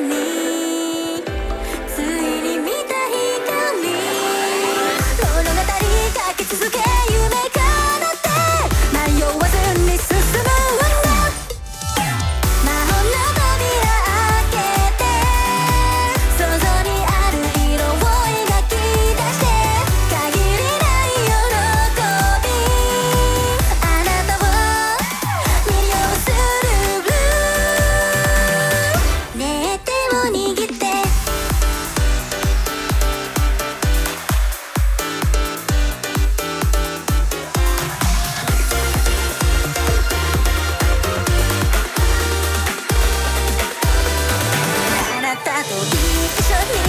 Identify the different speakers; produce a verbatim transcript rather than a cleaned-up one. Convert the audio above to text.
Speaker 1: についに見た光物語書き続け夢叶って迷わずに進む女魔法の扉開けて想像にある色を描き出して限りない喜びあなたを魅了するねえ手を握ってあなたと一緒に